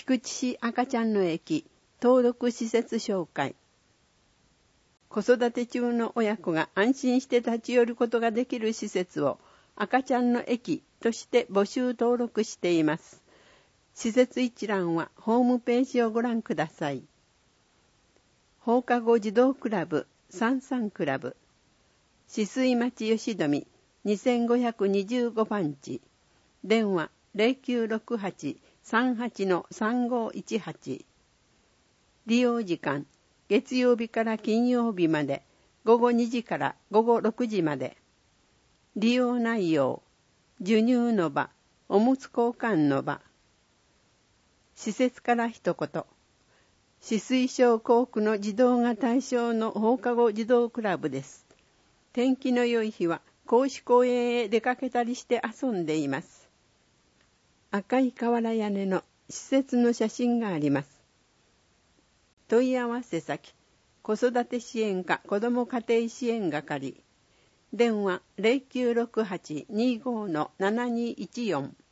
菊池市赤ちゃんの駅登録施設紹介。子育て中の親子が安心して立ち寄ることができる施設を赤ちゃんの駅として募集登録しています。施設一覧はホームページをご覧ください。放課後児童クラブ三三クラブ、止水町吉富2525番地、電話 0968-38-3518。利用時間、月曜日から金曜日まで午後2時から午後6時まで。利用内容、授乳の場、おむつ交換の場。施設から一言。止水症候区の児童が対象の放課後児童クラブです。天気の良い日は公私公園へ出かけたりして遊んでいます。赤い瓦屋根の施設の写真があります。問い合わせ先、子育て支援課子ども家庭支援係、電話 0968-25-7214